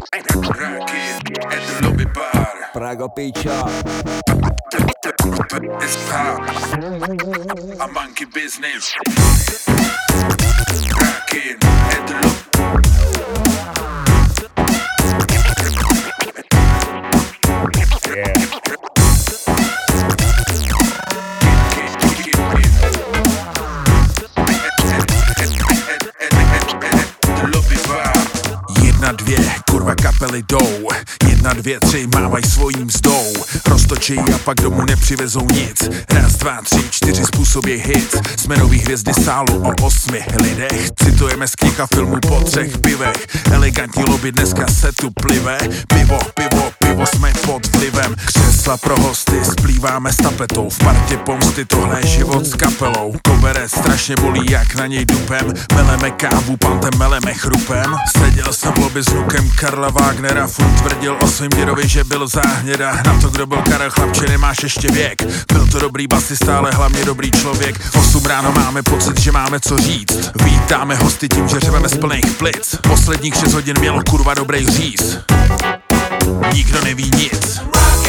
Prago Picha. It's pop. A monkey business. Rockin' at the loop. Jedna, dvě, kurva kapely jdou. Jedna, dvě, tři, mávaj svojí mzdou. Roztočí a pak domů nepřivezou nic. Raz, dva, tři, čtyři způsobí hit. Jsme nový hvězdy sálu o 8 lidech. Citujeme z knih a filmů po 3 pivech. Elegantní lobby dneska se tu plive. Pivo, pivo, pivo, jsme pod vlivem. Křesla pro hosty, splýváme s tapetou. V partě pomsty, tohle je život s kapelou. Koberec strašně bolí, jak na něj dupem. Meleme kávu, pantem meleme chrupem. Seděl jsem v lobby s vnukem Karla Wagnera. Furt tvrdil o svým dědovi, že byl záhněda. Na to, kdo byl Karel, chlapče, nemáš ještě věk. Byl to dobrý basista, ale hlavně dobrý člověk. V 8 ráno máme pocit, že máme co říct. Vítáme hosty tím, že řveme z plných plic. Posledních 6 hodin mělo kurva dobrý říz. Nikdo neví nic.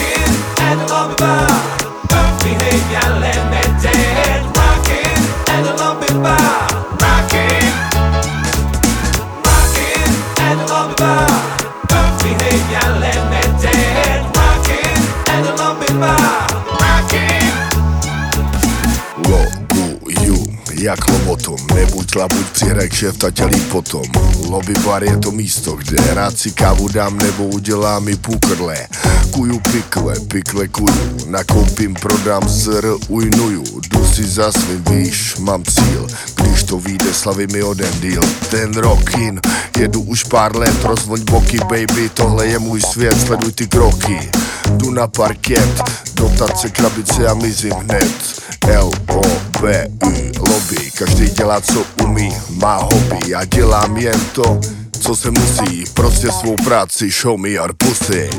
Jak lobotom, nebuď buď přihraj kšefta tělí potom. Lobby bar je to místo, kde rád si kávu dám nebo udělám mi půkrle. Kuju pikle kuju, nakoupím, prodám, ujnuju. Jdu si za svým, víš, mám cíl, když to vyjde, slaví mi oden díl. Ten rockin, jedu už pár let, rozvoň boky baby, tohle je můj svět, sleduj ty kroky. Jdu na parket, dotace, krabice a mizím hned. L-O-B-I, lobby, každý dělá co umí, má hobby, já dělám jen to, co se musí, prostě svou práci, show me your pussy.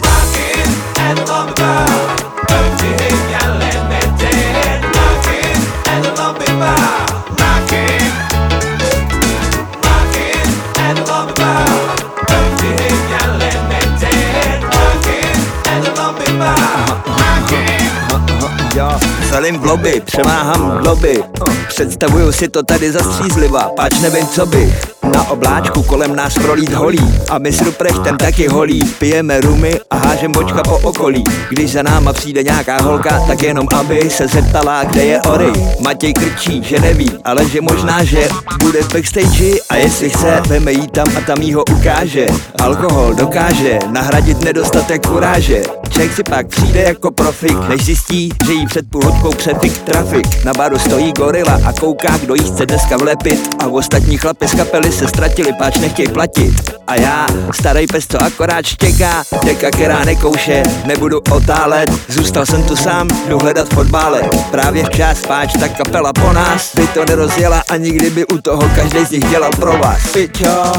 Celým v lobby, přemáhám lobby. Představuju si to tady za střízliva, páč nevím co bych. Na obláčku kolem nás prolít holí a my s Ruprechtem taky holí. Pijeme rumy a hážem bočka po okolí. Když za náma přijde nějaká holka, tak jenom aby se zeptala, kde je Ory. Matěj krčí, že neví, ale že možná, že bude v backstage a jestli chce, veme jí tam a tam jí ho ukáže. Alkohol dokáže nahradit nedostatek kuráže. Člověk si pak přijde jako profik, než zjistí, že jí před půl hodkou přepik trafik. Na baru stojí gorila a kouká, kdo jí chce dneska vlepit. A ostatní chlapi z kapely se ztratili, páč nechtěj platit. A já, starý pes, co akorát štěká, děka, která nekouše, nebudu otálet. Zůstal jsem tu sám, jdu hledat fotbálek. Právě včas, páč, ta kapela po nás by to nerozjela a nikdy by u toho každý z nich dělal pro vás. Pičo.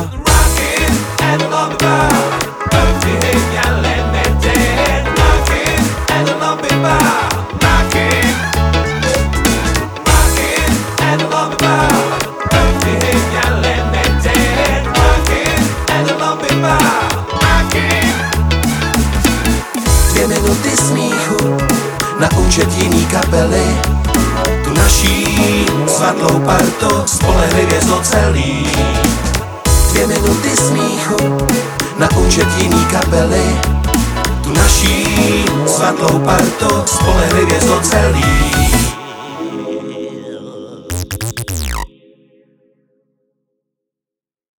Minuty smíchu na účet jiný kapely. Tu naší svadlou partu spolehlivě zocelí. 2 minuty smíchu na účet jiný kapely. Tu naší svadlou partu spolehlivě zocelí.